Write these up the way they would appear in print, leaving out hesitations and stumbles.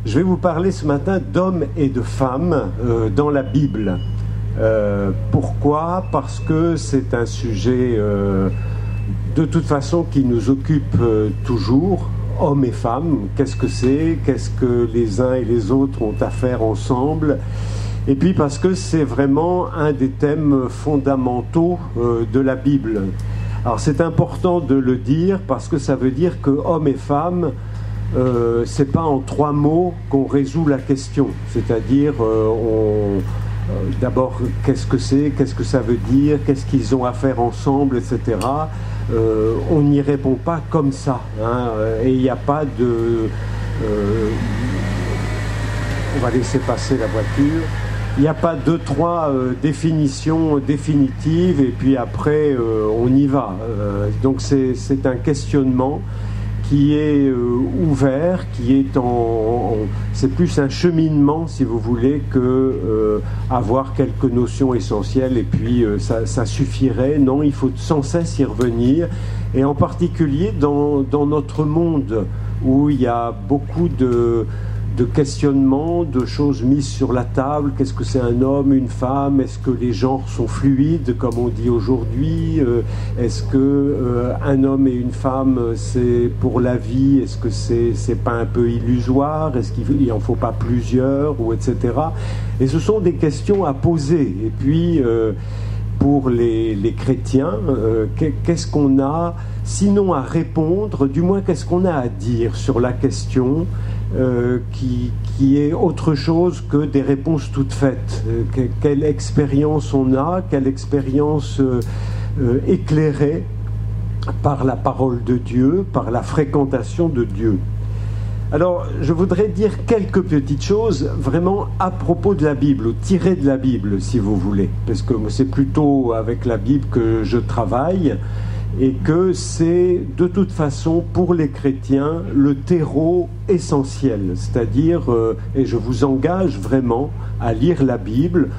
Je vais vous parler ce matin d'hommes et de femmes dans la Bible. Pourquoi ? Parce que c'est un sujet de toute façon qui nous occupe toujours, hommes et femmes. Qu'est-ce que c'est ? Qu'est-ce que les uns et les autres ont à faire ensemble ? Et puis parce que c'est vraiment un des thèmes fondamentaux de la Bible. Alors c'est important de le dire parce que ça veut dire que hommes et femmes, c'est pas en 3 mots qu'on résout la question. C'est-à-dire, d'abord, qu'est-ce que c'est, qu'est-ce que ça veut dire, qu'est-ce qu'ils ont à faire ensemble, etc. On n'y répond pas comme ça. Et il n'y a pas de... on va laisser passer la voiture. Il n'y a pas 2-3 définitions définitives et puis après on y va. Donc c'est un questionnement qui est ouvert, qui est c'est plus un cheminement, si vous voulez, que avoir quelques notions essentielles et puis ça suffirait. Non, il faut sans cesse y revenir, et en particulier dans notre monde où il y a beaucoup de questionnements, de choses mises sur la table. Qu'est-ce que c'est un homme, une femme ? Est-ce que les genres sont fluides, comme on dit aujourd'hui ? Est-ce que un homme et une femme, c'est pour la vie ? Est-ce que c'est pas un peu illusoire ? Est-ce qu'il en faut pas plusieurs, ou etc. Et ce sont des questions à poser. Et puis, pour les chrétiens, qu'est-ce qu'on a, sinon à répondre, du moins qu'est-ce qu'on a à dire sur la question qui est autre chose que des réponses toutes faites. Quelle expérience on a, quelle expérience éclairée par la parole de Dieu, par la fréquentation de Dieu. Alors, je voudrais dire quelques petites choses vraiment à propos de la Bible, ou tirées de la Bible, si vous voulez, parce que c'est plutôt avec la Bible que je travaille, et que c'est de toute façon pour les chrétiens le terreau essentiel, c'est-à-dire, et je vous engage vraiment à lire la Bible.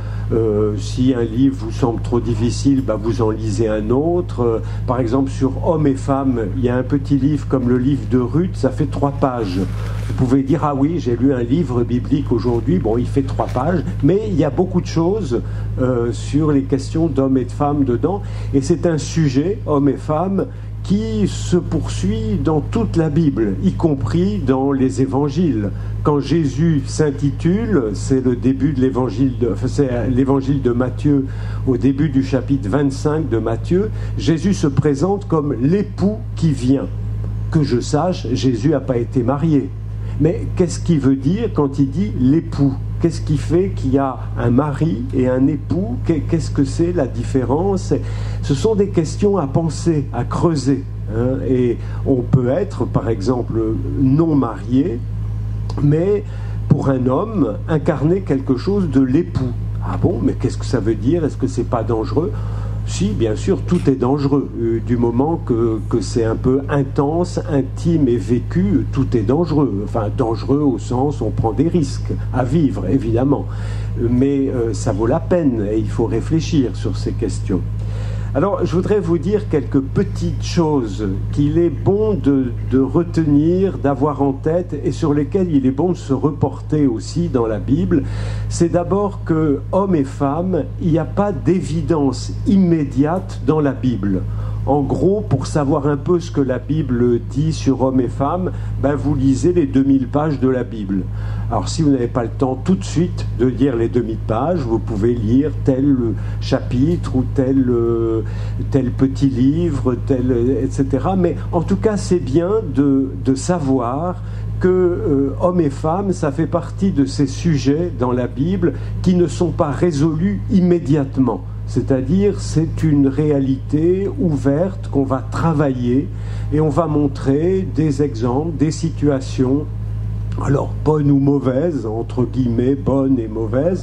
Si un livre vous semble trop difficile, vous en lisez un autre. Par exemple, sur hommes et femmes, il y a un petit livre comme le livre de Ruth, ça fait 3 pages. Vous pouvez dire, ah oui, j'ai lu un livre biblique aujourd'hui, bon, il fait 3 pages, mais il y a beaucoup de choses sur les questions d'hommes et de femmes dedans, et c'est un sujet, hommes et femmes, qui se poursuit dans toute la Bible, y compris dans les évangiles. Quand Jésus s'intitule, c'est le début de c'est l'évangile de Matthieu, au début du chapitre 25 de Matthieu, Jésus se présente comme l'époux qui vient. Que je sache, Jésus n'a pas été marié. Mais qu'est-ce qu'il veut dire quand il dit l'époux ? Qu'est-ce qui fait qu'il y a un mari et un époux ? Qu'est-ce que c'est la différence ? Ce sont des questions à penser, à creuser. Et on peut être, par exemple, non marié, mais pour un homme, incarner quelque chose de l'époux. Ah bon, mais qu'est-ce que ça veut dire ? Est-ce que c'est pas dangereux ? Si, bien sûr, tout est dangereux. Du moment que c'est un peu intense, intime et vécu, tout est dangereux. Enfin, dangereux au sens, on prend des risques à vivre, évidemment. Mais ça vaut la peine et il faut réfléchir sur ces questions. Alors, je voudrais vous dire quelques petites choses qu'il est bon de retenir, d'avoir en tête, et sur lesquelles il est bon de se reporter aussi dans la Bible. C'est d'abord que, hommes et femmes, il n'y a pas d'évidence immédiate dans la Bible. En gros, pour savoir un peu ce que la Bible dit sur hommes et femmes, vous lisez les 2000 pages de la Bible. Alors, si vous n'avez pas le temps tout de suite de lire les 2000 pages, vous pouvez lire tel chapitre ou tel petit livre, etc. Mais en tout cas, c'est bien de savoir que hommes et femmes, ça fait partie de ces sujets dans la Bible qui ne sont pas résolus immédiatement. C'est-à-dire, c'est une réalité ouverte qu'on va travailler et on va montrer des exemples, des situations, alors bonnes ou mauvaises, entre guillemets, bonnes et mauvaises,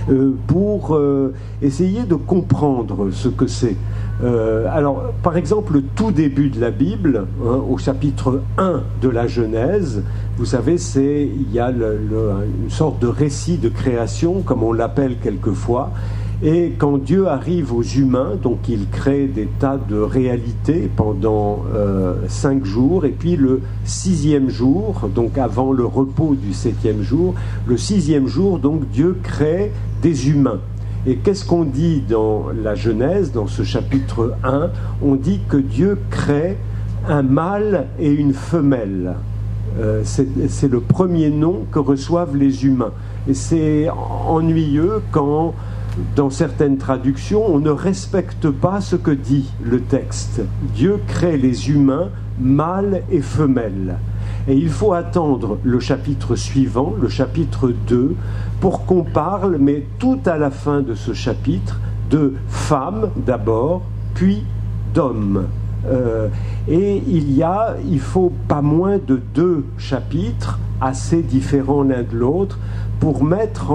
pour essayer de comprendre ce que c'est. Alors, par exemple, le tout début de la Bible, au chapitre 1 de la Genèse, vous savez, il y a une sorte de récit de création, comme on l'appelle quelquefois. Et quand Dieu arrive aux humains, donc il crée des tas de réalités pendant 5 jours, et puis le 6e jour, donc avant le repos du 7e jour, le 6e jour, donc Dieu crée des humains. Et qu'est-ce qu'on dit dans la Genèse, dans ce chapitre 1? On dit que Dieu crée un mâle et une femelle. C'est le premier nom que reçoivent les humains. Et c'est ennuyeux quand, dans certaines traductions, on ne respecte pas ce que dit le texte. Dieu crée les humains, mâles et femelles. Et il faut attendre le chapitre suivant, le chapitre 2, pour qu'on parle, mais tout à la fin de ce chapitre, de femmes d'abord, puis d'hommes. Et il faut pas moins de 2 chapitres, assez différents l'un de l'autre, pour mettre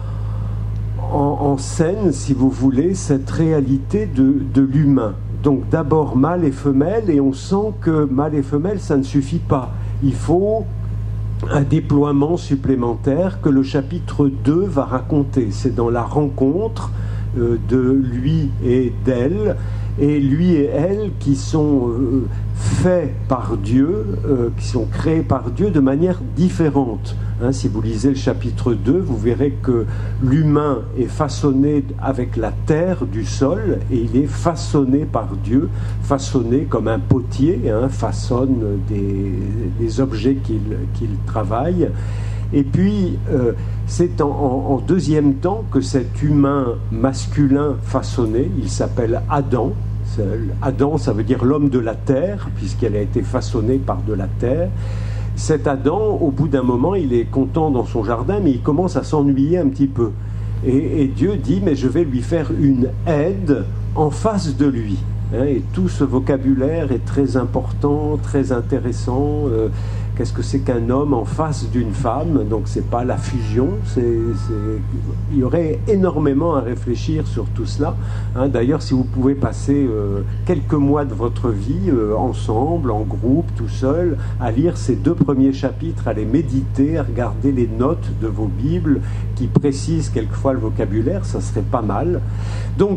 en scène, si vous voulez, cette réalité de l'humain. Donc d'abord mâle et femelle, et on sent que mâle et femelle, ça ne suffit pas. Il faut un déploiement supplémentaire que le chapitre 2 va raconter. C'est dans la rencontre de lui et d'elle, et lui et elle qui sont faits par Dieu, qui sont créés par Dieu de manière différente. Si vous lisez le chapitre 2, vous verrez que l'humain est façonné avec la terre du sol, et il est façonné par Dieu, façonné comme un potier, façonne des objets qu'il travaille. Et puis, c'est en deuxième temps que cet humain masculin façonné, il s'appelle Adam. Adam, ça veut dire l'homme de la terre, puisqu'elle a été façonnée par de la terre. Cet Adam, au bout d'un moment, il est content dans son jardin, mais il commence à s'ennuyer un petit peu. Et Dieu dit, mais je vais lui faire une aide en face de lui. Et tout ce vocabulaire est très important, très intéressant. Qu'est-ce que c'est qu'un homme en face d'une femme? Donc c'est pas la fusion, il y aurait énormément à réfléchir sur tout cela. D'ailleurs, si vous pouvez passer quelques mois de votre vie ensemble, en groupe, tout seul, à lire ces 2 premiers chapitres, à les méditer, à regarder les notes de vos Bibles qui précisent quelquefois le vocabulaire, ça serait pas mal. Donc,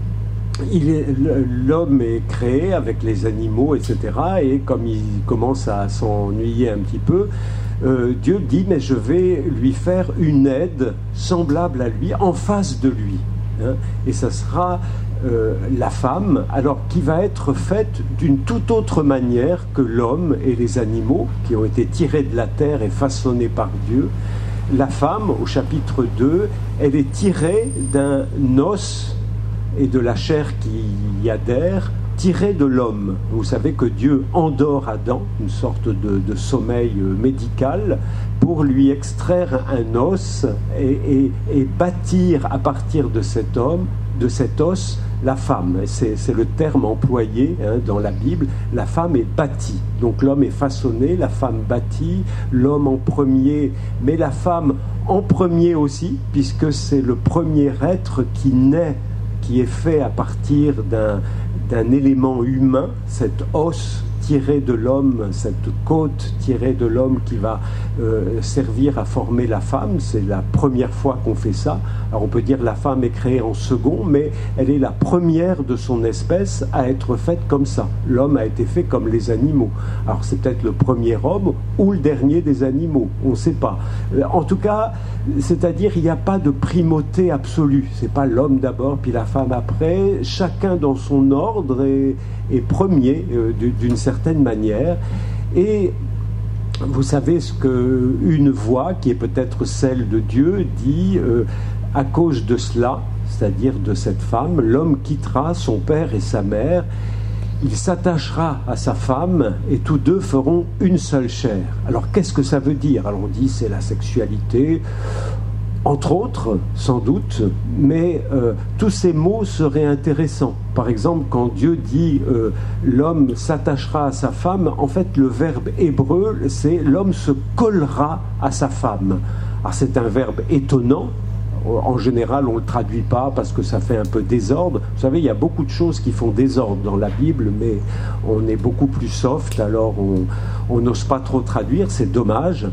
l'homme est créé avec les animaux, etc. Et comme il commence à s'ennuyer un petit peu, Dieu dit, mais je vais lui faire une aide semblable à lui, en face de lui. Et ça sera la femme, alors qui va être faite d'une toute autre manière que l'homme et les animaux, qui ont été tirés de la terre et façonnés par Dieu. La femme, au chapitre 2, elle est tirée d'un os et de la chair qui y adhère, tirée de l'homme. Vous savez que Dieu endort Adam, une sorte de sommeil médical, pour lui extraire un os et bâtir à partir de cet os, la femme. C'est le terme employé dans la Bible. La femme est bâtie. Donc l'homme est façonné, la femme bâtie, l'homme en premier, mais la femme en premier aussi, puisque c'est le premier être qui naît, qui est fait à partir d'un élément humain, cet os tiré de l'homme, cette côte tirée de l'homme qui va servir à former la femme. C'est la première fois qu'on fait ça. Alors on peut dire la femme est créée en second, mais elle est la première de son espèce à être faite comme ça. L'homme a été fait comme les animaux. Alors c'est peut-être le premier homme ou le dernier des animaux, on ne sait pas. En tout cas, c'est-à-dire il n'y a pas de primauté absolue. C'est pas l'homme d'abord puis la femme après. Chacun dans son ordre est premier d'une certaine manière. Et vous savez ce qu'une voix, qui est peut-être celle de Dieu, dit à cause de cela, c'est-à-dire de cette femme, l'homme quittera son père et sa mère, il s'attachera à sa femme et tous deux feront une seule chair. Alors qu'est-ce que ça veut dire? Alors on dit c'est la sexualité, entre autres, sans doute, mais tous ces mots seraient intéressants. Par exemple, quand Dieu dit l'homme s'attachera à sa femme, en fait le verbe hébreu, c'est l'homme se collera à sa femme. Alors c'est un verbe étonnant. En général, on ne le traduit pas parce que ça fait un peu désordre. Vous savez, il y a beaucoup de choses qui font désordre dans la Bible, mais on est beaucoup plus soft, alors on n'ose pas trop traduire, c'est dommage.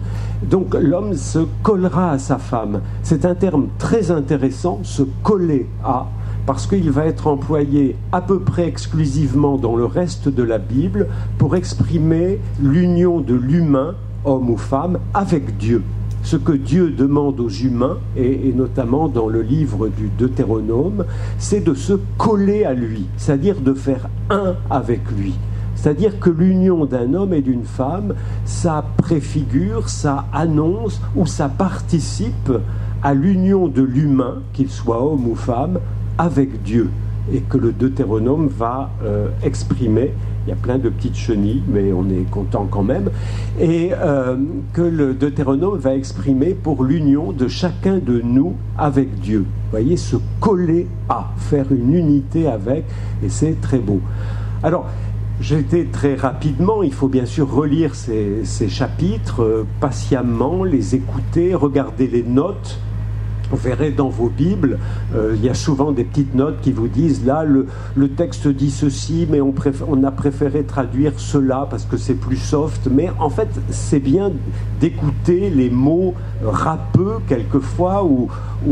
Donc l'homme se collera à sa femme. C'est un terme très intéressant, se coller à, parce qu'il va être employé à peu près exclusivement dans le reste de la Bible pour exprimer l'union de l'humain, homme ou femme, avec Dieu. Ce que Dieu demande aux humains, et notamment dans le livre du Deutéronome, c'est de se coller à lui, c'est-à-dire de faire un avec lui. C'est-à-dire que l'union d'un homme et d'une femme, ça préfigure, ça annonce ou ça participe à l'union de l'humain, qu'il soit homme ou femme, avec Dieu, et que le Deutéronome va exprimer. Il y a plein de petites chenilles, mais on est content quand même, et que le Deutéronome va exprimer pour l'union de chacun de nous avec Dieu. Vous voyez, se coller à, faire une unité avec, et c'est très beau. Alors, j'ai été très rapidement, il faut bien sûr relire ces chapitres patiemment, les écouter, regarder les notes. Vous verrez dans vos Bibles, il y a souvent des petites notes qui vous disent là, le texte dit ceci, mais on a préféré traduire cela parce que c'est plus soft. Mais en fait, c'est bien d'écouter les mots râpeux quelquefois ou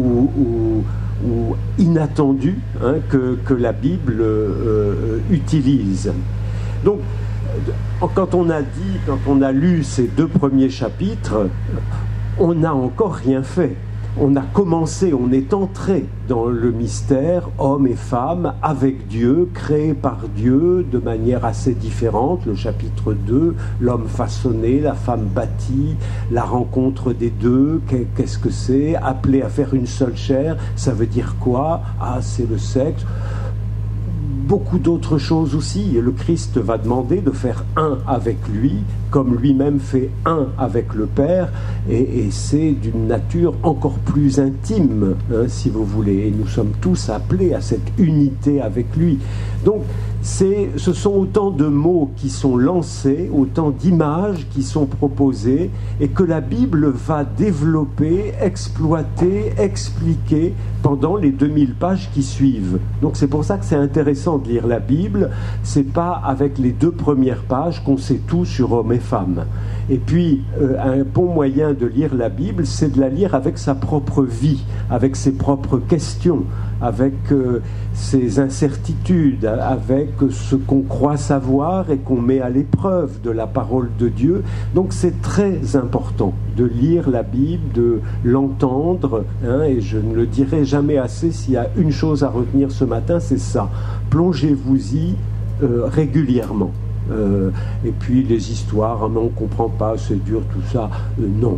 inattendus que la Bible utilise. Donc, quand on a lu ces 2 premiers chapitres, on n'a encore rien fait. On a commencé, on est entré dans le mystère, homme et femme, avec Dieu, créés par Dieu de manière assez différente. Le chapitre 2, l'homme façonné, la femme bâtie, la rencontre des deux, qu'est-ce que c'est? Appelé à faire une seule chair, ça veut dire quoi? Ah, c'est le sexe. Beaucoup d'autres choses aussi. Le Christ va demander de faire un avec lui, comme lui-même fait un avec le Père, et c'est d'une nature encore plus intime, si vous voulez. Et nous sommes tous appelés à cette unité avec lui. Donc, ce sont autant de mots qui sont lancés, autant d'images qui sont proposées, et que la Bible va développer, exploiter, expliquer pendant les 2000 pages qui suivent. Donc c'est pour ça que c'est intéressant de lire la Bible. C'est pas avec les 2 premières pages qu'on sait tout sur hommes et femmes. Et puis, un bon moyen de lire la Bible, c'est de la lire avec sa propre vie, avec ses propres questions, avec ses incertitudes, avec ce qu'on croit savoir et qu'on met à l'épreuve de la parole de Dieu. Donc c'est très important de lire la Bible, de l'entendre, et je ne le dirai jamais assez, s'il y a une chose à retenir ce matin, c'est ça. Plongez-vous-y régulièrement. Et puis les histoires, mais on ne comprend pas, c'est dur tout ça, non.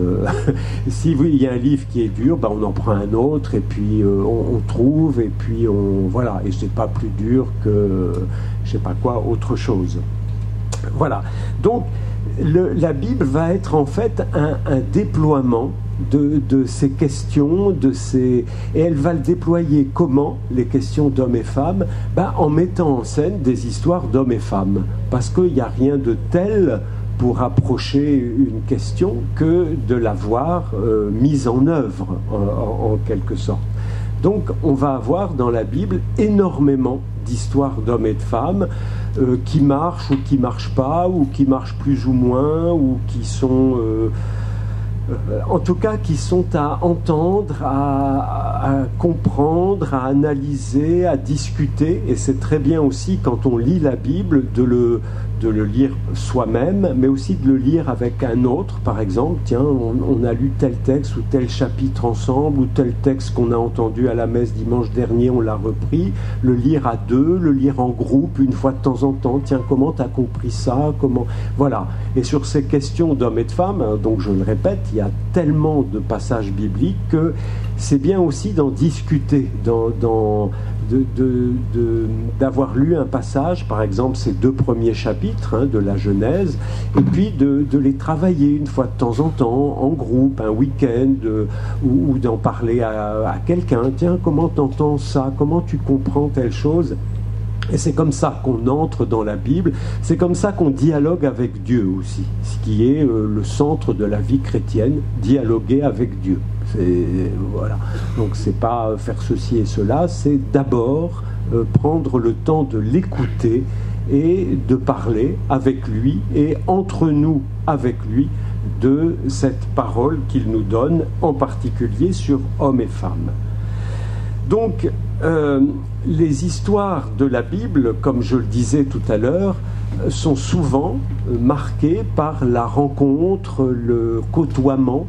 S'il y a un livre qui est dur, on en prend un autre, et puis on trouve, et puis voilà, et c'est pas plus dur que je sais pas quoi, autre chose. Voilà, donc la Bible va être en fait un déploiement de ces questions, et elle va le déployer comment, les questions d'hommes et femmes? En mettant en scène des histoires d'hommes et femmes, parce qu'il n'y a rien de tel pour approcher une question que de l'avoir mise en œuvre, en quelque sorte. Donc on va avoir dans la Bible énormément d'histoires d'hommes et de femmes qui marchent ou qui ne marchent pas, ou qui marchent plus ou moins, ou qui sont... en tout cas, qui sont à entendre, à comprendre, à analyser, à discuter. Et c'est très bien aussi, quand on lit la Bible, de le lire soi-même, mais aussi de le lire avec un autre. Par exemple, tiens, on a lu tel texte ou tel chapitre ensemble, ou tel texte qu'on a entendu à la messe dimanche dernier, on l'a repris. Le lire à deux, le lire en groupe, une fois de temps en temps. Tiens, comment tu as compris ça? Voilà. Et sur ces questions d'hommes et de femmes, donc je le répète, il y a tellement de passages bibliques que c'est bien aussi d'en discuter, d'avoir lu un passage, par exemple ces 2 premiers chapitres de la Genèse, et puis de les travailler une fois de temps en temps, en groupe, un week-end, ou d'en parler à quelqu'un. Tiens, comment t'entends ça? Comment tu comprends telle chose? Et c'est comme ça qu'on entre dans la Bible, c'est comme ça qu'on dialogue avec Dieu aussi, ce qui est le centre de la vie chrétienne, dialoguer avec Dieu. Voilà. Donc c'est pas faire ceci et cela, c'est d'abord prendre le temps de l'écouter et de parler avec lui, et entre nous avec lui, de cette parole qu'il nous donne, en particulier sur hommes et femmes. Donc, les histoires de la Bible, comme je le disais tout à l'heure, sont souvent marquées par la rencontre, le côtoiement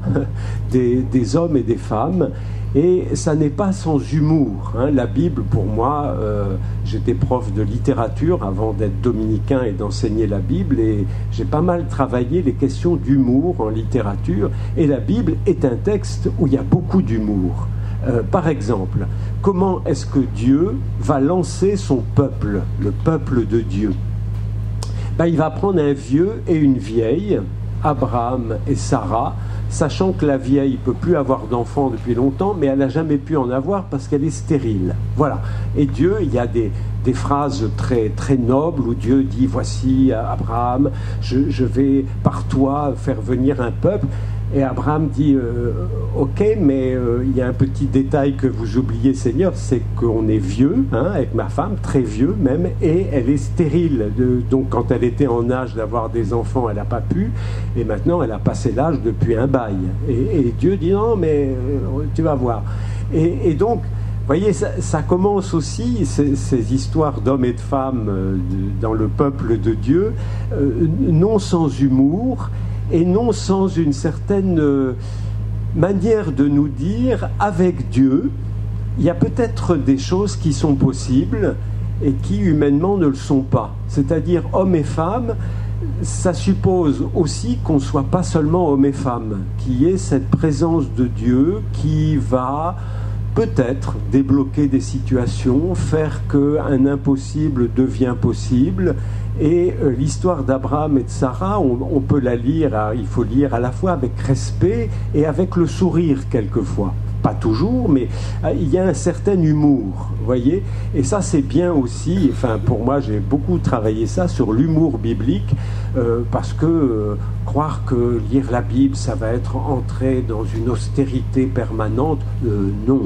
des hommes et des femmes. Et ça n'est pas sans humour. La Bible, pour moi, j'étais prof de littérature avant d'être dominicain et d'enseigner la Bible, et j'ai pas mal travaillé les questions d'humour en littérature. Et la Bible est un texte où il y a beaucoup d'humour. Par exemple, comment est-ce que Dieu va lancer son peuple, le peuple de Dieu ? Il va prendre un vieux et une vieille, Abraham et Sarah, sachant que la vieille ne peut plus avoir d'enfants depuis longtemps, mais elle n'a jamais pu en avoir parce qu'elle est stérile. Voilà. Et Dieu, il y a des phrases très, très nobles où Dieu dit « Voici, Abraham, je vais par toi faire venir un peuple ». Et Abraham dit ok, mais il y a un petit détail que vous oubliez, Seigneur, c'est qu'on est vieux, avec ma femme, très vieux même, et elle est stérile. Donc quand elle était en âge d'avoir des enfants, elle n'a pas pu, et maintenant elle a passé l'âge depuis un bail. Et Dieu dit non, mais tu vas voir. Et donc, vous voyez, ça commence aussi, ces histoires d'hommes et de femmes dans le peuple de Dieu, non sans humour, et non sans une certaine manière de nous dire, avec Dieu, il y a peut-être des choses qui sont possibles et qui humainement ne le sont pas. C'est-à-dire, hommes et femmes, ça suppose aussi qu'on ne soit pas seulement hommes et femmes, qu'il y ait cette présence de Dieu qui va peut-être débloquer des situations, faire qu'un impossible devient possible. Et l'histoire d'Abraham et de Sarah, on peut la lire, il faut lire à la fois avec respect et avec le sourire quelquefois. Pas toujours, mais il y a un certain humour, vous voyez. Et ça, c'est bien aussi, enfin, pour moi, j'ai beaucoup travaillé ça sur l'humour biblique, parce que croire que lire la Bible, ça va être entrer dans une austérité permanente, non.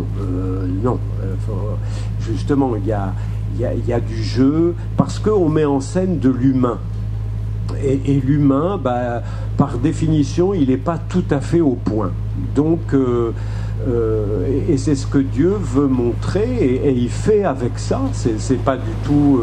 Justement, il y a du jeu, parce qu'on met en scène de l'humain. Et l'humain, par définition, il n'est pas tout à fait au point. Donc, et c'est ce que Dieu veut montrer, et il fait avec ça. C'est pas du tout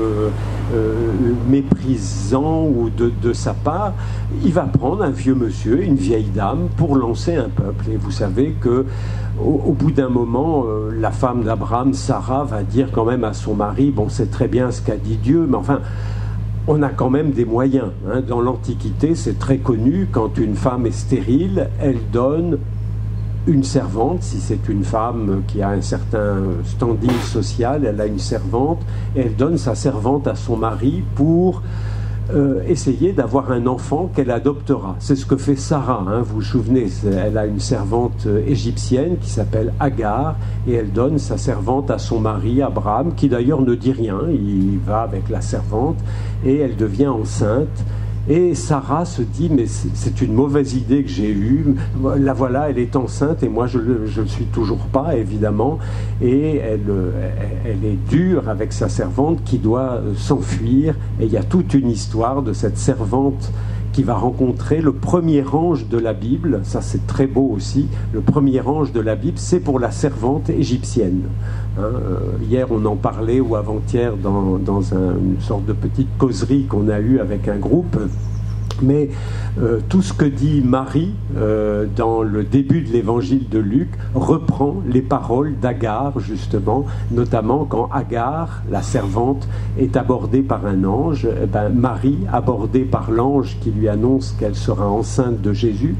méprisant ou de sa part. Il va prendre un vieux monsieur, une vieille dame, pour lancer un peuple. Et vous savez que au bout d'un moment, la femme d'Abraham, Sarah, va dire quand même à son mari, bon, c'est très bien ce qu'a dit Dieu, mais enfin, on a quand même des moyens. Dans l'Antiquité, c'est très connu, quand une femme est stérile, elle donne une servante. Si c'est une femme qui a un certain standing social, elle a une servante, et elle donne sa servante à son mari pour essayer d'avoir un enfant qu'elle adoptera. C'est ce que fait Sarah, vous vous souvenez, elle a une servante égyptienne qui s'appelle Agar, et elle donne sa servante à son mari Abraham, qui d'ailleurs ne dit rien, il va avec la servante, et elle devient enceinte. Et Sarah se dit, mais c'est une mauvaise idée que j'ai eue, la voilà, elle est enceinte et moi je ne le suis toujours pas, évidemment, et elle est dure avec sa servante qui doit s'enfuir, et il y a toute une histoire de cette servante qui va rencontrer le premier ange de la Bible. Ça, c'est très beau aussi. Le premier ange de la Bible, c'est pour la servante égyptienne. Hier, on en parlait, ou avant-hier, dans une sorte de petite causerie qu'on a eue avec un groupe. Mais tout ce que dit Marie dans le début de l'évangile de Luc reprend les paroles d'Agar, justement, notamment quand Agar, la servante, est abordée par un ange. Marie, abordée par l'ange qui lui annonce qu'elle sera enceinte de Jésus,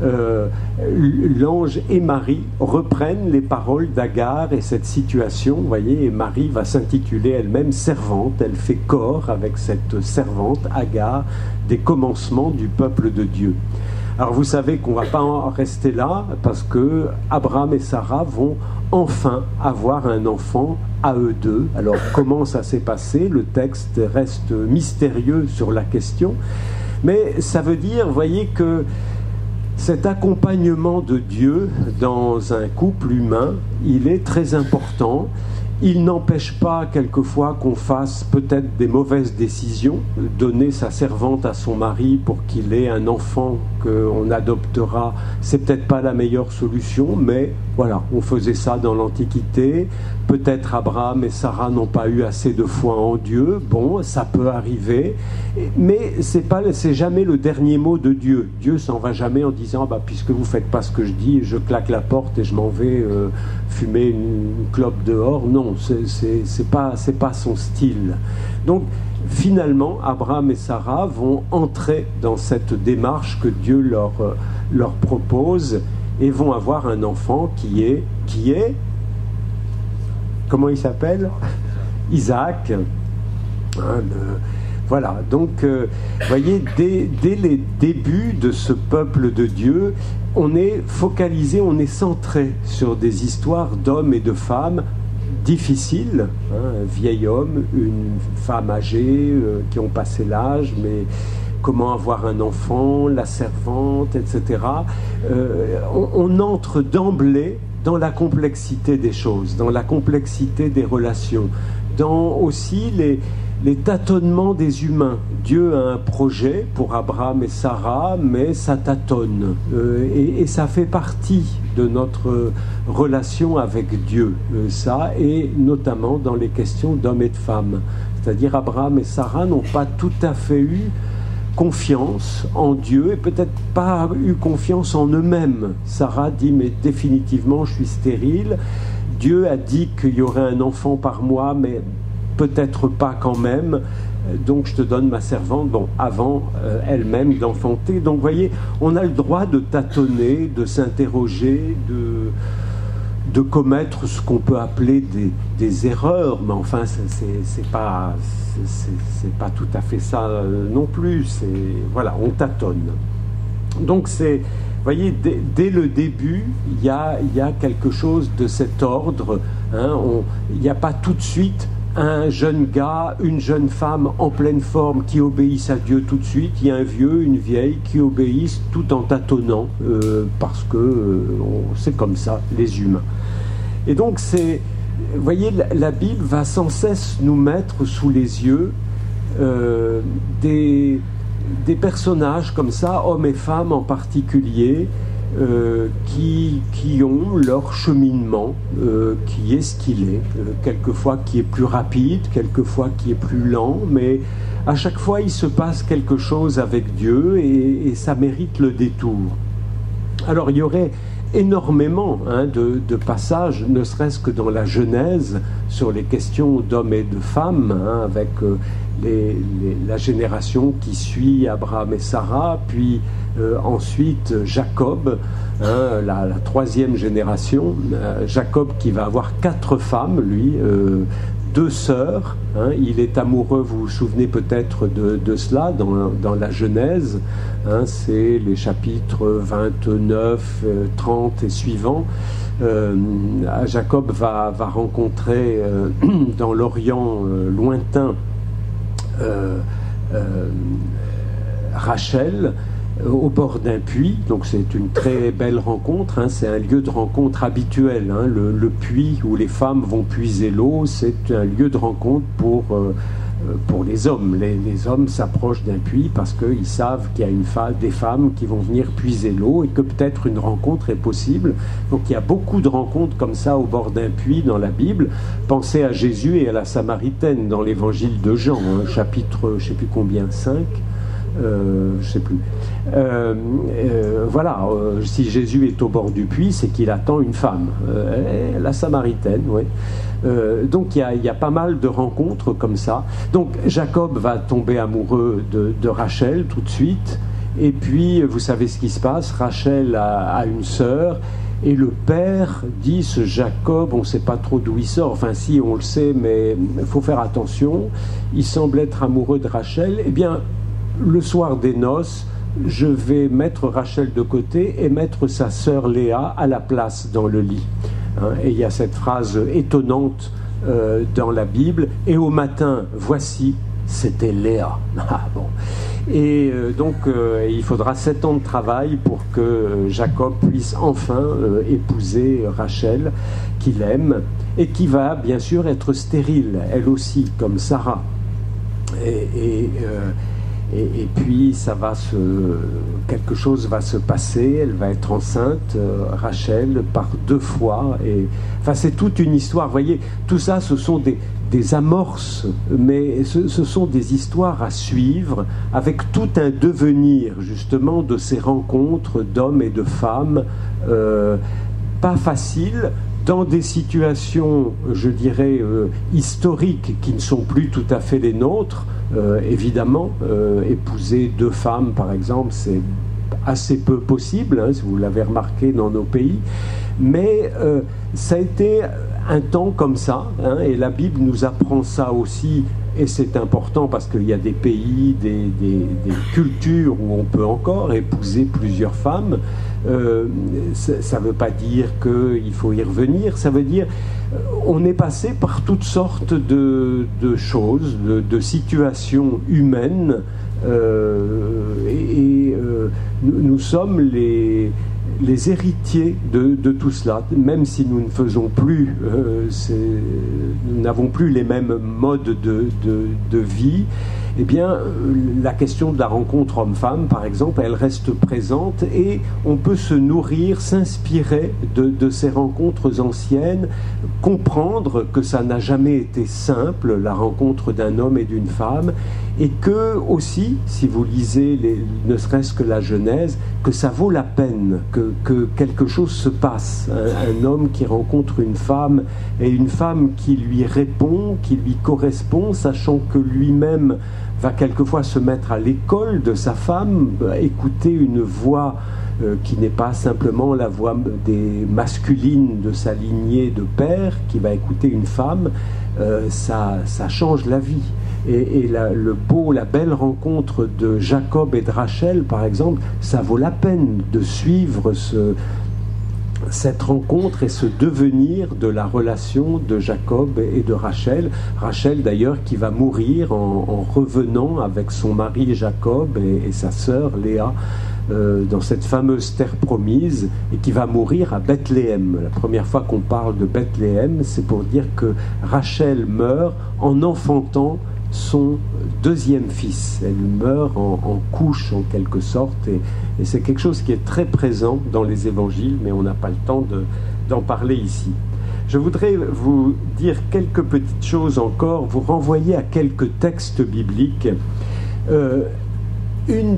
l'ange et Marie reprennent les paroles d'Agar et cette situation, vous voyez, et Marie va s'intituler elle-même servante. Elle fait corps avec cette servante, Agar, des commencements du peuple de Dieu. Alors vous savez qu'on ne va pas en rester là, parce que Abraham et Sarah vont enfin avoir un enfant à eux deux. Alors comment ça s'est passé? Le texte reste mystérieux sur la question, mais ça veut dire, vous voyez, que cet accompagnement de Dieu dans un couple humain, il est très important. Il n'empêche pas quelquefois qu'on fasse peut-être des mauvaises décisions, donner sa servante à son mari pour qu'il ait un enfant qu'on adoptera, c'est peut-être pas la meilleure solution, mais voilà, on faisait ça dans l'Antiquité. Peut-être Abraham et Sarah n'ont pas eu assez de foi en Dieu, bon, ça peut arriver, mais c'est jamais le dernier mot de Dieu. Dieu s'en va jamais en disant puisque vous faites pas ce que je dis, je claque la porte et je m'en vais fumer une clope dehors. Non, c'est pas son style. Donc finalement, Abraham et Sarah vont entrer dans cette démarche que Dieu leur propose et vont avoir un enfant qui est comment il s'appelle ? Isaac. Voilà, donc, voyez, dès les débuts de ce peuple de Dieu, on est focalisé, on est centré sur des histoires d'hommes et de femmes difficiles, un vieil homme, une femme âgée qui ont passé l'âge, mais comment avoir un enfant, la servante, etc. On entre d'emblée dans la complexité des choses, dans la complexité des relations, dans aussi les tâtonnements des humains. Dieu a un projet pour Abraham et Sarah, mais ça tâtonne. Et ça fait partie de notre relation avec Dieu, ça, et notamment dans les questions d'hommes et de femmes. C'est-à-dire Abraham et Sarah n'ont pas tout à fait eu confiance en Dieu et peut-être pas eu confiance en eux-mêmes. Sarah dit mais définitivement je suis stérile. Dieu a dit qu'il y aurait un enfant par mois, mais peut-être pas quand même. Donc je te donne ma servante, bon, avant elle-même d'enfanter. Donc vous voyez, on a le droit de tâtonner, de s'interroger, de commettre ce qu'on peut appeler des erreurs, mais enfin c'est pas tout à fait ça non plus. Voilà, on tâtonne. Donc vous voyez, dès le début, il y a quelque chose de cet ordre. Il n'y a pas tout de suite un jeune gars, une jeune femme en pleine forme qui obéissent à Dieu tout de suite. Il y a un vieux, une vieille qui obéissent tout en tâtonnant, parce que c'est comme ça, les humains. Et donc vous voyez, la Bible va sans cesse nous mettre sous les yeux des personnages comme ça, hommes et femmes en particulier, qui ont leur cheminement, qui est ce qu'il est, quelquefois qui est plus rapide, quelquefois qui est plus lent, mais à chaque fois il se passe quelque chose avec Dieu et ça mérite le détour. Alors il y aurait énormément de passages, ne serait-ce que dans la Genèse, sur les questions d'hommes et de femmes, avec la génération qui suit Abraham et Sarah, puis ensuite Jacob, la troisième génération, Jacob qui va avoir 4 femmes, lui, 2 sœurs, il est amoureux, vous vous souvenez peut-être de cela dans la Genèse, c'est les chapitres 29, 30 et suivants. Jacob va rencontrer dans l'Orient lointain Rachel au bord d'un puits, donc c'est une très belle rencontre, c'est un lieu de rencontre habituel, le puits où les femmes vont puiser l'eau, c'est un lieu de rencontre pour les hommes. Les hommes s'approchent d'un puits parce qu'ils savent qu'il y a des femmes qui vont venir puiser l'eau et que peut-être une rencontre est possible. Donc il y a beaucoup de rencontres comme ça au bord d'un puits dans la Bible. Pensez à Jésus et à la Samaritaine dans l'évangile de Jean, chapitre, je ne sais plus combien, 5, je sais plus. Voilà, si Jésus est au bord du puits, c'est qu'il attend une femme, la Samaritaine, oui. Donc il y a pas mal de rencontres comme ça. Donc Jacob va tomber amoureux de Rachel tout de suite, et puis vous savez ce qui se passe, Rachel a une sœur, et le père dit, ce Jacob, on ne sait pas trop d'où il sort, enfin si, on le sait, mais il faut faire attention, il semble être amoureux de Rachel. Eh bien, le soir des noces, je vais mettre Rachel de côté et mettre sa sœur Léa à la place dans le lit. Et il y a cette phrase étonnante dans la Bible, et au matin, voici, c'était Léa. Bon. Et donc il faudra 7 ans de travail pour que Jacob puisse enfin épouser Rachel, qu'il aime, et qui va bien sûr être stérile, elle aussi, comme Sarah. Et puis quelque chose va se passer, elle va être enceinte, Rachel, par 2 fois. Enfin, c'est toute une histoire. Vous voyez, tout ça, ce sont des amorces, mais ce sont des histoires à suivre, avec tout un devenir, justement, de ces rencontres d'hommes et de femmes, pas faciles, dans des situations, je dirais, historiques qui ne sont plus tout à fait les nôtres. Évidemment, épouser 2 femmes, par exemple, c'est assez peu possible, hein, si vous l'avez remarqué dans nos pays. Mais ça a été un temps comme ça, hein, et la Bible nous apprend ça aussi, et c'est important parce qu'il y a des pays, des cultures où on peut encore épouser plusieurs femmes. Ça ne veut pas dire qu'il faut y revenir, ça veut dire on est passé par toutes sortes de choses, de situations humaines, nous sommes les héritiers de tout cela, même si nous ne faisons plus, nous n'avons plus les mêmes modes de vie. Eh bien, la question de la rencontre homme-femme, par exemple, elle reste présente et on peut se nourrir, s'inspirer de ces rencontres anciennes, comprendre que ça n'a jamais été simple, la rencontre d'un homme et d'une femme, et que aussi, si vous lisez ne serait-ce que la Genèse, que ça vaut la peine, que quelque chose se passe. Un homme qui rencontre une femme et une femme qui lui répond, qui lui correspond, sachant que lui-même va quelquefois se mettre à l'école de sa femme, écouter une voix qui n'est pas simplement la voix masculine de sa lignée de père, qui va écouter une femme, ça change la vie. Et la belle rencontre de Jacob et de Rachel, par exemple, ça vaut la peine de suivre cette rencontre et ce devenir de la relation de Jacob et de Rachel. Rachel d'ailleurs qui va mourir en revenant avec son mari Jacob et sa sœur Léa dans cette fameuse terre promise, et qui va mourir à Bethléem. La première fois qu'on parle de Bethléem, c'est pour dire que Rachel meurt en enfantant son 2e fils. Elle meurt en couche en quelque sorte, et c'est quelque chose qui est très présent dans les évangiles, mais on n'a pas le temps d'en parler ici. Je voudrais vous dire quelques petites choses encore, vous renvoyer à quelques textes bibliques. Un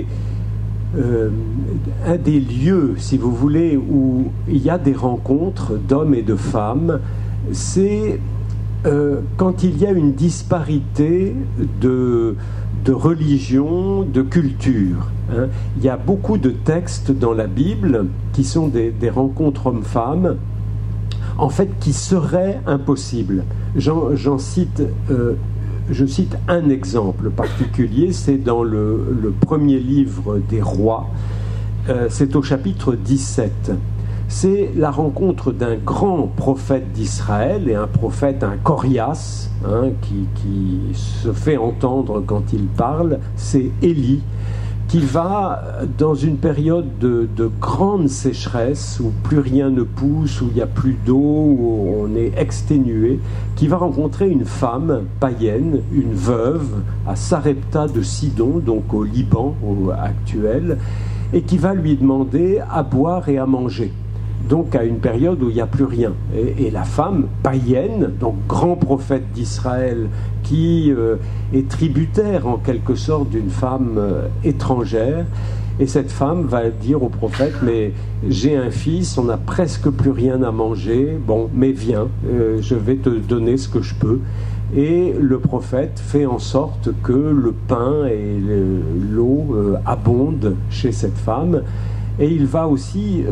des lieux, si vous voulez, où il y a des rencontres d'hommes et de femmes, c'est quand il y a une disparité de religion, de culture. Hein. Il y a beaucoup de textes dans la Bible qui sont des rencontres hommes-femmes, en fait, qui seraient impossibles. Je cite un exemple particulier, c'est dans le premier livre des Rois, c'est au chapitre 17. C'est la rencontre d'un grand prophète d'Israël, et un prophète, un Corias, hein, qui se fait entendre quand il parle, c'est Élie, qui va, dans une période de grande sécheresse, où plus rien ne pousse, où il n'y a plus d'eau, où on est exténué, qui va rencontrer une femme païenne, une veuve, à Sarepta de Sidon, donc au Liban actuel, et qui va lui demander à boire et à manger. Donc à une période où il n'y a plus rien. Et la femme païenne, donc grand prophète d'Israël, qui est tributaire en quelque sorte d'une femme étrangère, et cette femme va dire au prophète, mais j'ai un fils, on n'a presque plus rien à manger, bon, mais viens, je vais te donner ce que je peux. Et le prophète fait en sorte que le pain et l'eau abondent chez cette femme, et il va aussi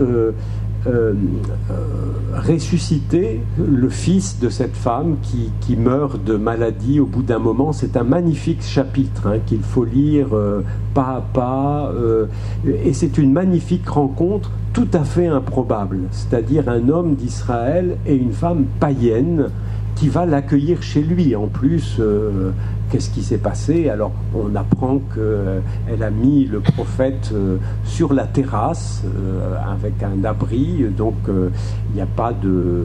ressusciter le fils de cette femme qui meurt de maladie au bout d'un moment. C'est un magnifique chapitre, hein, qu'il faut lire pas à pas, et c'est une magnifique rencontre tout à fait improbable, c'est-à-dire un homme d'Israël et une femme païenne qui va l'accueillir chez lui, en plus qu'est-ce qui s'est passé? Alors, on apprend qu'elle a mis le prophète sur la terrasse avec un abri, donc il n'y a pas de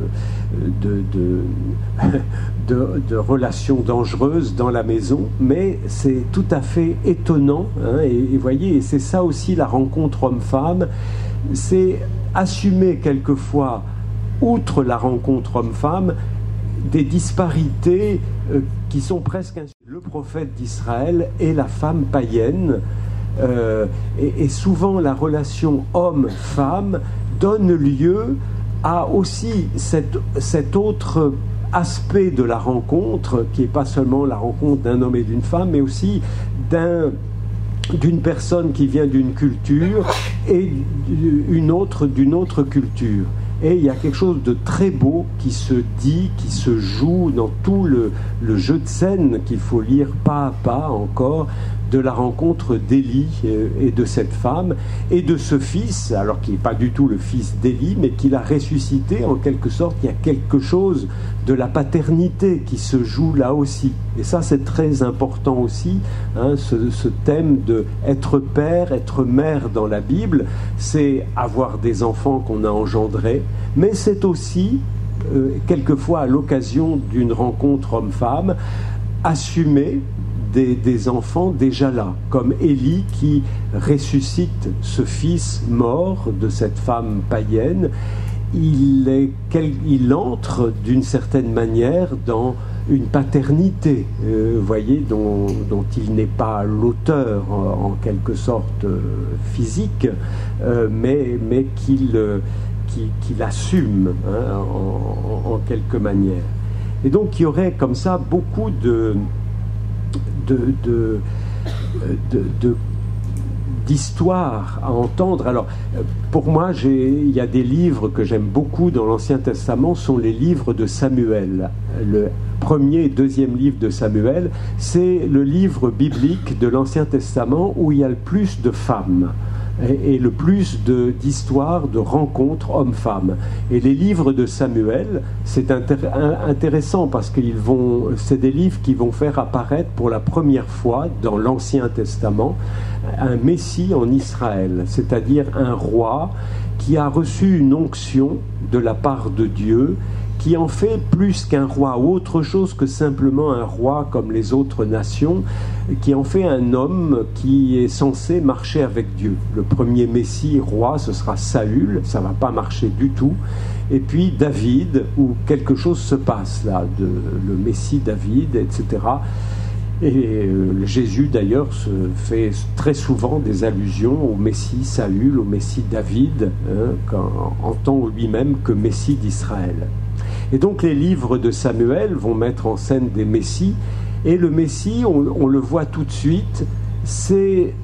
relations dangereuses dans la maison, mais c'est tout à fait étonnant, hein, et voyez, et c'est ça aussi la rencontre homme-femme, c'est assumer quelquefois, outre la rencontre homme-femme, des disparités qui sont presque... Le prophète d'Israël et la femme païenne, et souvent la relation homme-femme donne lieu à aussi cet autre aspect de la rencontre, qui n'est pas seulement la rencontre d'un homme et d'une femme, mais aussi d'une personne qui vient d'une culture et d'une autre culture. Et il y a quelque chose de très beau qui se dit, qui se joue dans tout le jeu de scène qu'il faut lire pas à pas encore, de la rencontre d'Élie et de cette femme, et de ce fils, alors qui n'est pas du tout le fils d'Élie, mais qu'il a ressuscité en quelque sorte. Il y a quelque chose de la paternité qui se joue là aussi. Et ça, c'est très important aussi, hein, ce thème de être père, être mère dans la Bible, c'est avoir des enfants qu'on a engendrés, mais c'est aussi, quelquefois à l'occasion d'une rencontre homme-femme, assumer des enfants déjà là, comme Élie qui ressuscite ce fils mort de cette femme païenne. Il entre d'une certaine manière dans une paternité, voyez, dont il n'est pas l'auteur en quelque sorte physique, mais qu'il assume, hein, en quelque manière. Et donc il y aurait comme ça beaucoup d'histoires à entendre. Alors, pour moi, il y a des livres que j'aime beaucoup dans l'Ancien Testament, sont les livres de Samuel. Le premier et deuxième livre de Samuel, c'est le livre biblique de l'Ancien Testament où il y a le plus de femmes et le plus d'histoires, de rencontres hommes-femmes. Et les livres de Samuel, c'est intéressant parce que c'est des livres qui vont faire apparaître pour la première fois dans l'Ancien Testament un Messie en Israël, c'est-à-dire un roi qui a reçu une onction de la part de Dieu, qui en fait plus qu'un roi, autre chose que simplement un roi comme les autres nations, qui en fait un homme qui est censé marcher avec Dieu. Le premier Messie roi, ce sera Saül, ça ne va pas marcher du tout. Et puis David, où quelque chose se passe là, le Messie David, etc. Et Jésus d'ailleurs se fait très souvent des allusions au Messie Saül, au Messie David, hein, en tant lui-même que Messie d'Israël. Et donc les livres de Samuel vont mettre en scène des messies, et le Messie, on le voit tout de suite, c'est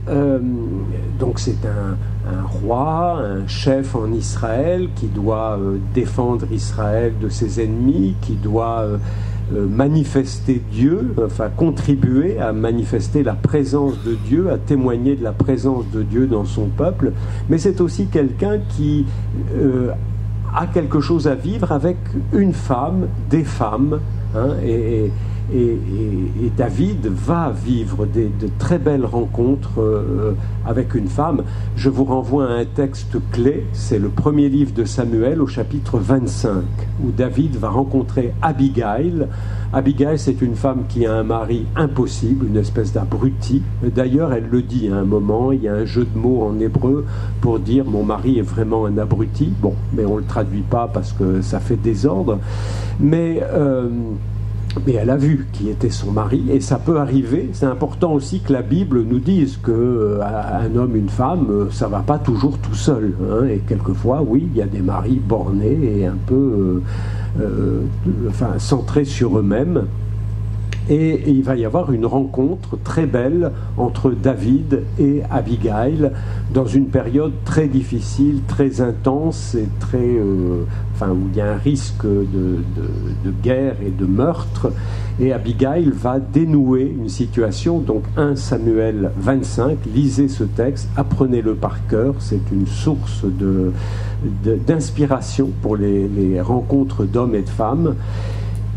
un roi, un chef en Israël qui doit défendre Israël de ses ennemis, qui doit manifester Dieu, enfin contribuer à manifester la présence de Dieu, à témoigner de la présence de Dieu dans son peuple, mais c'est aussi quelqu'un qui a quelque chose à vivre avec une femme, des femmes, hein, et David va vivre de très belles rencontres avec une femme. Je vous renvoie à un texte clé, c'est le premier livre de Samuel au chapitre 25, où David va rencontrer Abigail. Abigail, c'est une femme qui a un mari impossible, une espèce d'abruti. D'ailleurs, elle le dit à un moment, il y a un jeu de mots en hébreu pour dire « mon mari est vraiment un abruti ». Bon, mais on ne le traduit pas parce que ça fait désordre. Mais elle a vu qui était son mari, et ça peut arriver. C'est important aussi que la Bible nous dise qu'un homme, une femme, ça ne va pas toujours tout seul, hein, et quelquefois, oui, il y a des maris bornés et un peu centrés sur eux-mêmes. Et il va y avoir une rencontre très belle entre David et Abigail dans une période très difficile, très intense et où il y a un risque de guerre et de meurtre. Et Abigail va dénouer une situation. Donc 1 Samuel 25, lisez ce texte, apprenez-le par cœur, c'est une source d'inspiration pour les rencontres d'hommes et de femmes.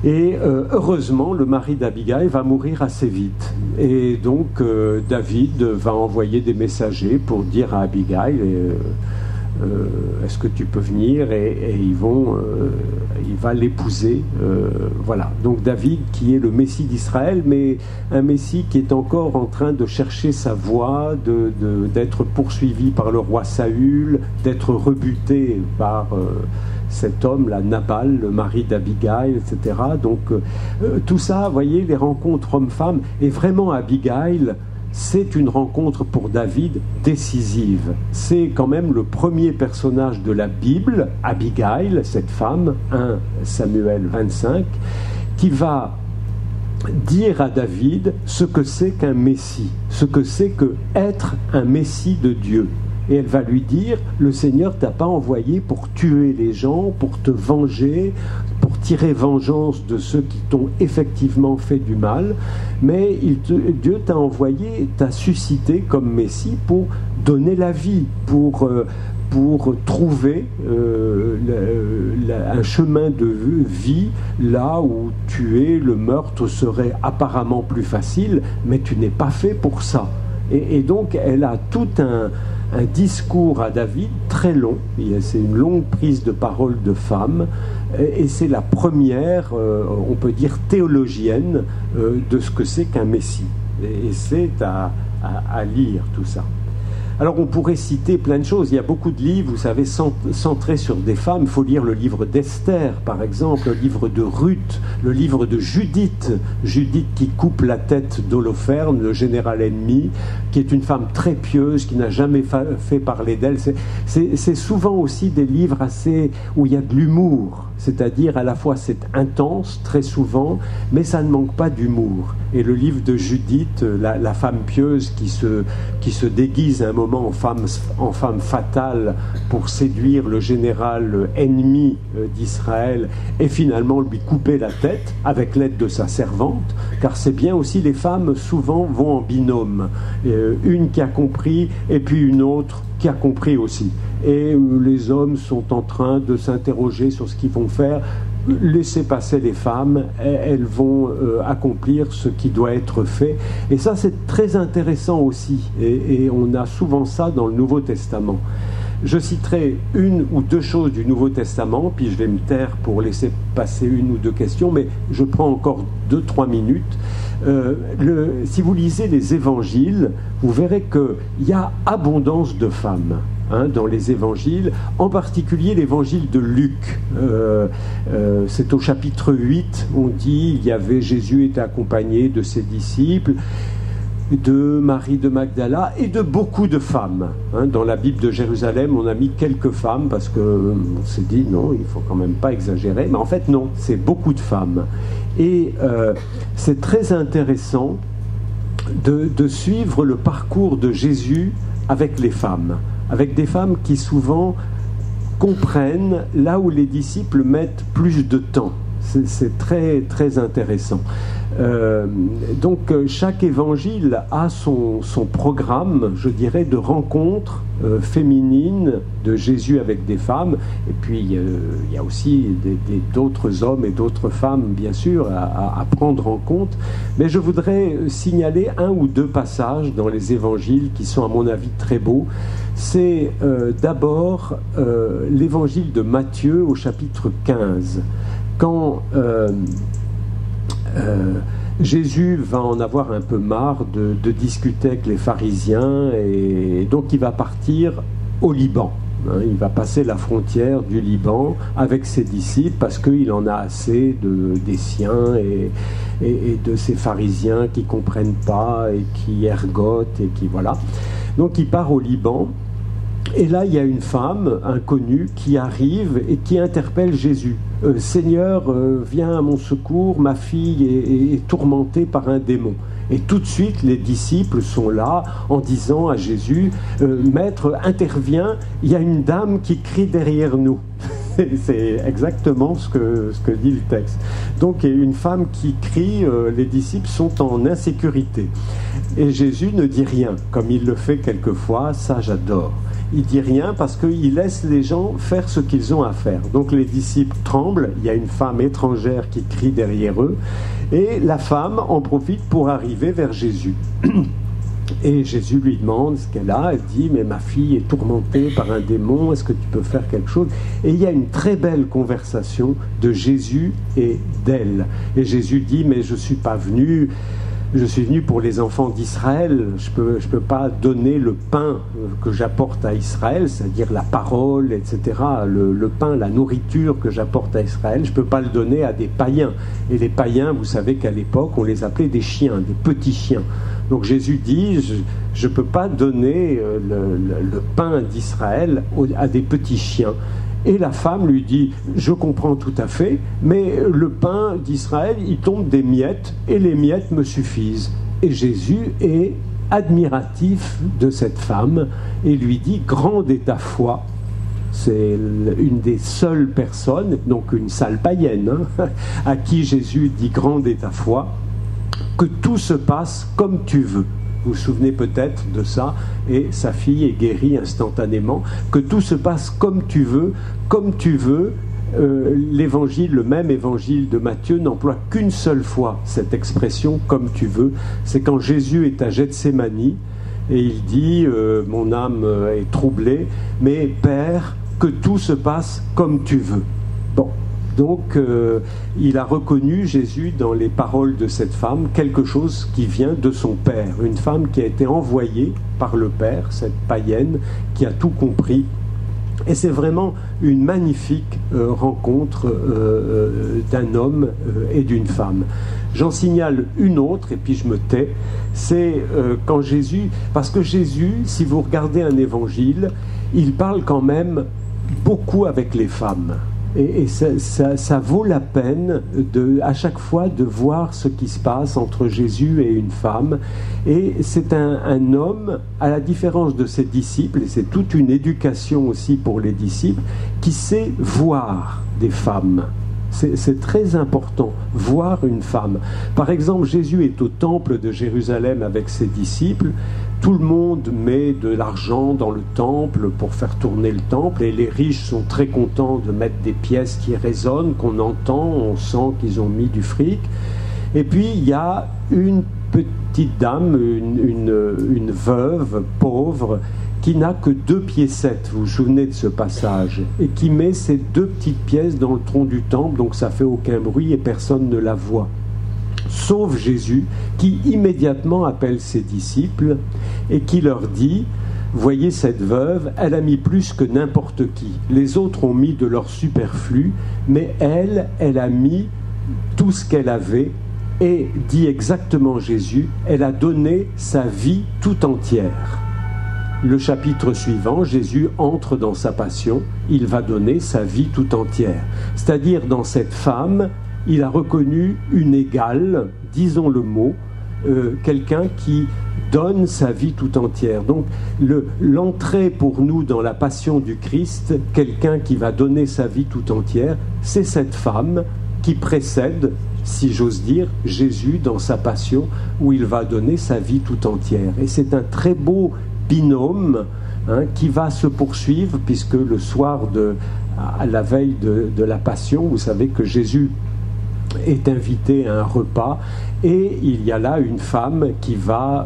Et heureusement, le mari d'Abigail va mourir assez vite. Et donc, David va envoyer des messagers pour dire à Abigail est-ce que tu peux venir, et il va l'épouser. Voilà. Donc David, qui est le Messie d'Israël, mais un Messie qui est encore en train de chercher sa voie, d'être poursuivi par le roi Saül, d'être rebuté par cet homme-là, Nabal, le mari d'Abigail, etc. Donc tout ça, vous voyez, les rencontres hommes-femmes, et vraiment Abigail, c'est une rencontre pour David décisive. C'est quand même le premier personnage de la Bible, Abigail, cette femme, 1 Samuel 25, qui va dire à David ce que c'est qu'un Messie, ce que c'est que être un Messie de Dieu. Et elle va lui dire, le Seigneur t'a pas envoyé pour tuer les gens, pour te venger, pour tirer vengeance de ceux qui t'ont effectivement fait du mal, mais Dieu t'a envoyé, t'a suscité comme Messie pour donner la vie, pour trouver un chemin de vie là où tuer, le meurtre serait apparemment plus facile, mais tu n'es pas fait pour ça. Et donc elle a tout un discours à David très long, c'est une longue prise de parole de femme, et c'est la première, on peut dire, théologienne de ce que c'est qu'un Messie. Et c'est à lire tout ça. Alors on pourrait citer plein de choses, il y a beaucoup de livres, vous savez, centrés sur des femmes. Il faut lire le livre d'Esther, par exemple, le livre de Ruth, le livre de Judith, Judith qui coupe la tête d'Holoferne, le général ennemi, qui est une femme très pieuse, qui n'a jamais fait parler d'elle. C'est souvent aussi des livres où il y a de l'humour, c'est-à-dire à la fois c'est intense, très souvent, mais ça ne manque pas d'humour. Et le livre de Judith, la femme pieuse qui se déguise à un moment en femme fatale pour séduire le général ennemi d'Israël et finalement lui couper la tête avec l'aide de sa servante, car c'est bien aussi, les femmes souvent vont en binôme, une qui a compris et puis une autre qui a compris aussi, et les hommes sont en train de s'interroger sur ce qu'ils vont faire. Laissez passer les femmes, elles vont accomplir ce qui doit être fait. Et ça, c'est très intéressant aussi. Et on a souvent ça dans le Nouveau Testament. Je citerai une ou deux choses du Nouveau Testament, puis je vais me taire pour laisser passer une ou deux questions, mais je prends encore 2-3 minutes. Si vous lisez les évangiles, vous verrez qu'il y a abondance de femmes dans les évangiles, en particulier l'évangile de Luc. C'est au chapitre 8, on dit, Jésus était accompagné de ses disciples, de Marie de Magdala et de beaucoup de femmes. Dans la Bible de Jérusalem, on a mis quelques femmes parce qu'on s'est dit non, il ne faut quand même pas exagérer. Mais en fait, non, c'est beaucoup de femmes. Et c'est très intéressant de suivre le parcours de Jésus avec les femmes, avec des femmes qui souvent comprennent là où les disciples mettent plus de temps. C'est très, très intéressant. Donc chaque évangile a son programme, je dirais, de rencontres féminines de Jésus avec des femmes, et puis il y a aussi d'autres hommes et d'autres femmes, bien sûr, à prendre en compte. Mais je voudrais signaler un ou deux passages dans les évangiles qui sont à mon avis très beaux. C'est d'abord l'évangile de Matthieu au chapitre 15, quand Jésus va en avoir un peu marre de discuter avec les pharisiens, et donc il va partir au Liban. Il va passer la frontière du Liban avec ses disciples parce qu'il en a assez des siens et de ces pharisiens qui ne comprennent pas et qui ergotent et qui voilà. Donc il part au Liban. Et là, il y a une femme inconnue qui arrive et qui interpelle Jésus. « Seigneur, viens à mon secours, ma fille est tourmentée par un démon. » Et tout de suite, les disciples sont là en disant à Jésus « Maître, interviens, il y a une dame qui crie derrière nous. » C'est exactement ce que dit le texte. Donc, une femme qui crie, les disciples sont en insécurité. Et Jésus ne dit rien, comme il le fait quelquefois, ça j'adore. il dit rien parce qu'il laisse les gens faire ce qu'ils ont à faire. Donc les disciples tremblent, il y a une femme étrangère qui crie derrière eux, et la femme en profite pour arriver vers Jésus. Et Jésus lui demande ce qu'elle a. Elle dit, mais ma fille est tourmentée par un démon, est-ce que tu peux faire quelque chose? Et il y a une très belle conversation de Jésus et d'elle. Et Jésus dit, mais je suis venu pour les enfants d'Israël. Je peux pas donner le pain que j'apporte à Israël, c'est-à-dire la parole, etc. Le pain, la nourriture que j'apporte à Israël, je peux pas le donner à des païens. Et les païens, vous savez qu'à l'époque, on les appelait des chiens, des petits chiens. Donc Jésus dit, je ne peux pas donner le pain d'Israël à des petits chiens. Et la femme lui dit, je comprends tout à fait, mais le pain d'Israël, il tombe des miettes, et les miettes me suffisent. Et Jésus est admiratif de cette femme, et lui dit, grande est ta foi. C'est une des seules personnes, donc une sale païenne, à qui Jésus dit, grande est ta foi, que tout se passe comme tu veux. Vous vous souvenez peut-être de ça, et sa fille est guérie instantanément, que tout se passe comme tu veux, comme tu veux. L'évangile, le même évangile de Matthieu n'emploie qu'une seule fois cette expression « comme tu veux ». C'est quand Jésus est à Gethsémani, et il dit « mon âme est troublée, mais Père, que tout se passe comme tu veux ». Bon. Donc, il a reconnu, Jésus, dans les paroles de cette femme, quelque chose qui vient de son Père. Une femme qui a été envoyée par le Père, cette païenne, qui a tout compris. Et c'est vraiment une magnifique rencontre d'un homme et d'une femme. J'en signale une autre, et puis je me tais, c'est quand Jésus... Parce que Jésus, si vous regardez un évangile, il parle quand même beaucoup avec les femmes. Et ça vaut la peine à chaque fois de voir ce qui se passe entre Jésus et une femme. Et c'est un homme, à la différence de ses disciples, et c'est toute une éducation aussi pour les disciples, qui sait voir des femmes. C'est très important, voir une femme. Par exemple, Jésus est au temple de Jérusalem avec ses disciples. Tout le monde met de l'argent dans le temple pour faire tourner le temple, et les riches sont très contents de mettre des pièces qui résonnent, qu'on entend, on sent qu'ils ont mis du fric. Et puis il y a une petite dame, une veuve pauvre, qui n'a que 2 piécettes, vous vous souvenez de ce passage, et qui met ces 2 petites pièces dans le tronc du temple, donc ça fait aucun bruit et personne ne la voit. Sauf Jésus, qui immédiatement appelle ses disciples et qui leur dit, voyez cette veuve, elle a mis plus que n'importe qui. Les autres ont mis de leur superflu, mais elle a mis tout ce qu'elle avait, et dit exactement Jésus, elle a donné sa vie tout entière. Le chapitre suivant, Jésus entre dans sa passion, il va donner sa vie tout entière. C'est-à-dire, dans cette femme, il a reconnu une égale, disons le mot, quelqu'un qui donne sa vie tout entière. Donc, l'entrée pour nous dans la passion du Christ, quelqu'un qui va donner sa vie tout entière, c'est cette femme qui précède, si j'ose dire, Jésus dans sa passion, où il va donner sa vie tout entière. Et c'est un très beau binôme qui va se poursuivre, puisque le soir, à la veille de la Passion, vous savez que Jésus est invité à un repas, et il y a là une femme qui va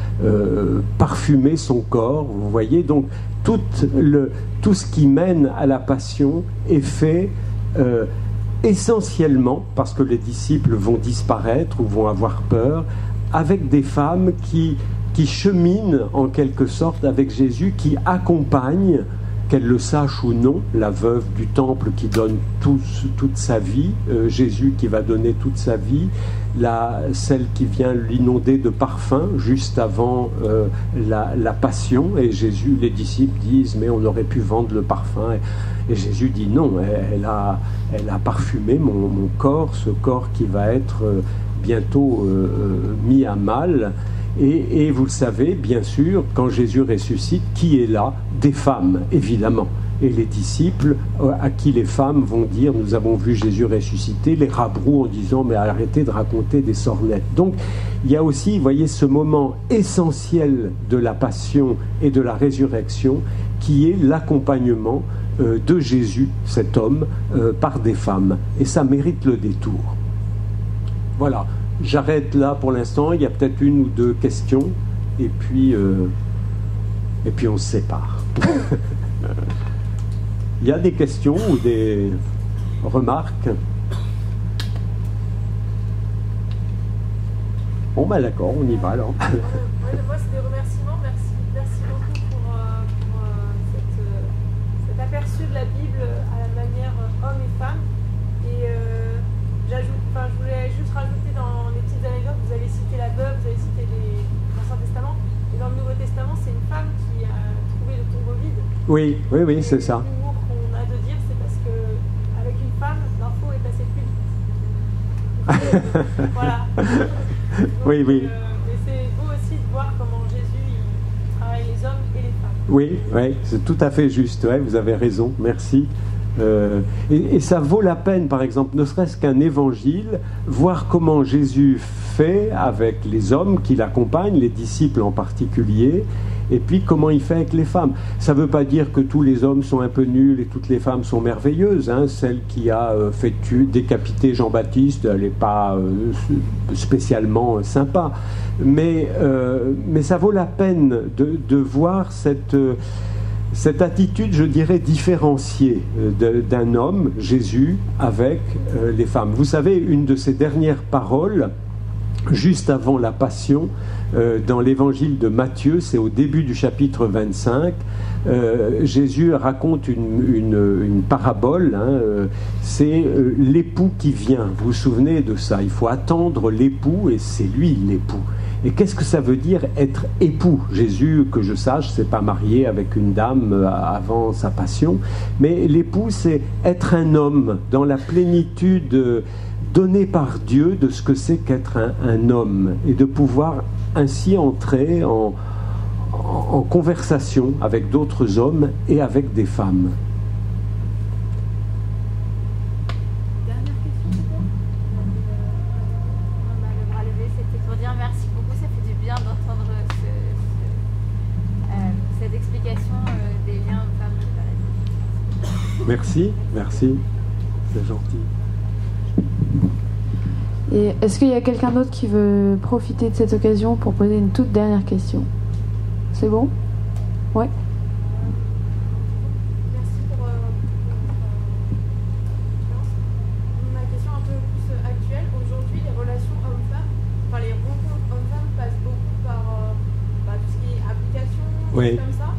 parfumer son corps. Vous voyez, donc tout ce qui mène à la Passion est fait essentiellement, parce que les disciples vont disparaître ou vont avoir peur, avec des femmes qui cheminent en quelque sorte avec Jésus, qui accompagnent, qu'elle le sache ou non, la veuve du temple qui donne toute sa vie, Jésus qui va donner toute sa vie, celle qui vient l'inonder de parfum juste avant la passion, et Jésus, les disciples disent, mais on aurait pu vendre le parfum, et Jésus dit non, elle a parfumé mon corps, ce corps qui va être bientôt mis à mal. Et vous le savez, bien sûr, quand Jésus ressuscite, qui est là? Des femmes, évidemment. Et les disciples, à qui les femmes vont dire « Nous avons vu Jésus ressuscité », les rabrouent en disant « Mais arrêtez de raconter des sornettes ». Donc, il y a aussi, vous voyez, ce moment essentiel de la passion et de la résurrection qui est l'accompagnement de Jésus, cet homme, par des femmes. Et ça mérite le détour. Voilà, j'arrête là pour l'instant. Il y a peut-être une ou deux questions et puis on se sépare. Il y a des questions ou des remarques? Bon, ben d'accord, on y va alors. Moi, c'est des remerciements. Merci beaucoup pour cet aperçu de la Bible à la manière homme et femme. Et je voulais juste rajouter dans les petites anecdotes, vous avez cité la veuve, vous avez cité l'Ancien Testament. Et dans le Nouveau Testament, c'est une femme qui a trouvé le tombeau vide. Oui, c'est ça. L'humour qu'on a de dire, c'est parce qu'avec une femme, l'info est passée plus vite. Voilà. Donc, oui. Mais c'est beau aussi de voir comment Jésus il travaille les hommes et les femmes. Oui, c'est tout à fait juste. Ouais, vous avez raison. Merci. Et ça vaut la peine, par exemple, ne serait-ce qu'un évangile, voir comment Jésus fait avec les hommes qui l'accompagnent, les disciples en particulier, et puis comment il fait avec les femmes. Ça ne veut pas dire que tous les hommes sont un peu nuls et toutes les femmes sont merveilleuses. Hein. Celle qui a décapité Jean-Baptiste, elle n'est pas spécialement sympa. Mais ça vaut la peine de voir cette attitude, je dirais, différenciée d'un homme, Jésus, avec les femmes. Vous savez, une de ses dernières paroles, juste avant la Passion, dans l'évangile de Matthieu, c'est au début du chapitre 25, Jésus raconte une parabole, c'est l'époux qui vient. Vous vous souvenez de ça? Il faut attendre l'époux et c'est lui l'époux. Et qu'est-ce que ça veut dire être époux? Jésus, que je sache, s'est pas marié avec une dame avant sa passion, mais l'époux, c'est être un homme dans la plénitude donnée par Dieu de ce que c'est qu'être un homme, et de pouvoir ainsi entrer en conversation avec d'autres hommes et avec des femmes. Merci, c'est gentil. Et est-ce qu'il y a quelqu'un d'autre qui veut profiter de cette occasion pour poser une toute dernière question? C'est bon? Ouais. Merci pour ma question un peu plus actuelle. Aujourd'hui, les relations hommes-femmes, les rencontres hommes-femmes passent beaucoup par tout ce qui est application, oui. Comme ça.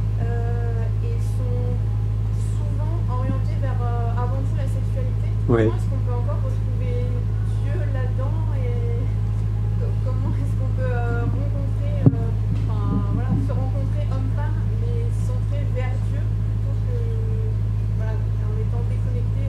Oui. Comment est-ce qu'on peut encore retrouver Dieu là-dedans et comment est-ce qu'on peut se rencontrer homme-femme mais centré vers Dieu plutôt que en étant déconnecté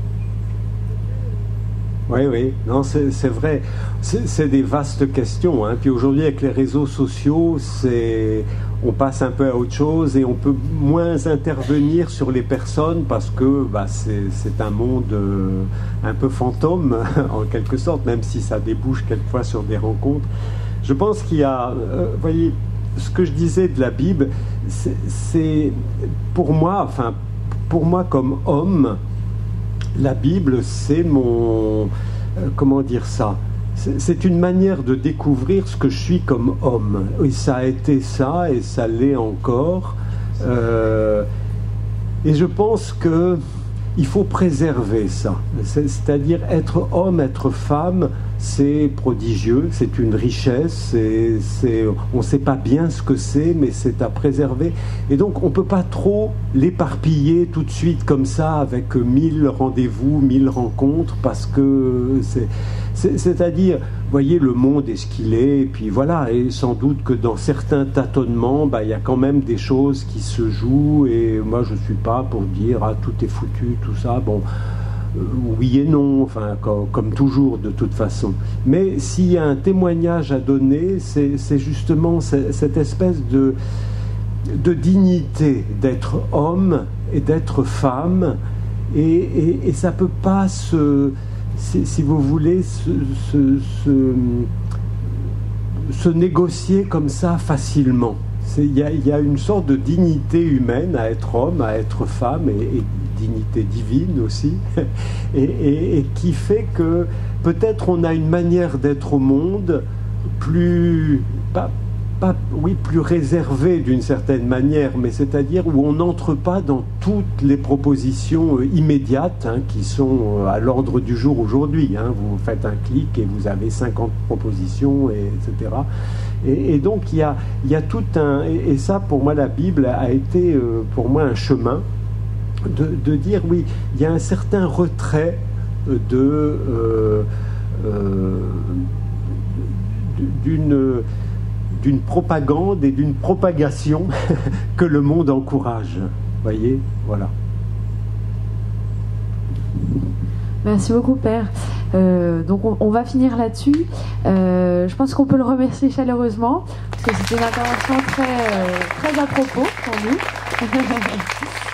de Dieu. Oui, non, c'est vrai. C'est des vastes questions. Puis aujourd'hui, avec les réseaux sociaux, on passe un peu à autre chose et on peut moins intervenir sur les personnes parce que c'est un monde un peu fantôme, en quelque sorte, même si ça débouche quelquefois sur des rencontres. Je pense qu'il y a... voyez, ce que je disais de la Bible, c'est pour moi comme homme, la Bible, c'est mon... comment dire ça ? C'est une manière de découvrir ce que je suis comme homme. Et ça a été ça, et ça l'est encore. Et je pense qu'il faut préserver ça. C'est-à-dire être homme, être femme, c'est prodigieux, c'est une richesse, on ne sait pas bien ce que c'est, mais c'est à préserver. Et donc on ne peut pas trop l'éparpiller tout de suite comme ça, avec 1000 rendez-vous, 1000 rencontres, parce que c'est-à-dire, voyez, le monde est ce qu'il est, et puis voilà, et sans doute que dans certains tâtonnements, il y a quand même des choses qui se jouent, et moi je ne suis pas pour dire, tout est foutu, tout ça, bon... oui et non, comme toujours de toute façon. Mais s'il y a un témoignage à donner, c'est justement cette espèce dignité d'être homme et d'être femme, et ça peut pas si vous voulez, se négocier comme ça facilement. Il y a une sorte de dignité humaine à être homme, à être femme, et dignité divine aussi, et qui fait que peut-être on a une manière d'être au monde plus plus réservée d'une certaine manière, mais c'est-à-dire où on n'entre pas dans toutes les propositions immédiates qui sont à l'ordre du jour aujourd'hui. Vous faites un clic et vous avez 50 propositions, etc. Et donc il y a tout un... Et ça, pour moi, la Bible a été pour moi un chemin de dire, oui, il y a un certain retrait d'une propagande et d'une propagation que le monde encourage. Voyez, voilà. Merci beaucoup, Père. Donc on va finir là-dessus. Je pense qu'on peut le remercier chaleureusement parce que c'était une intervention très à propos pour nous.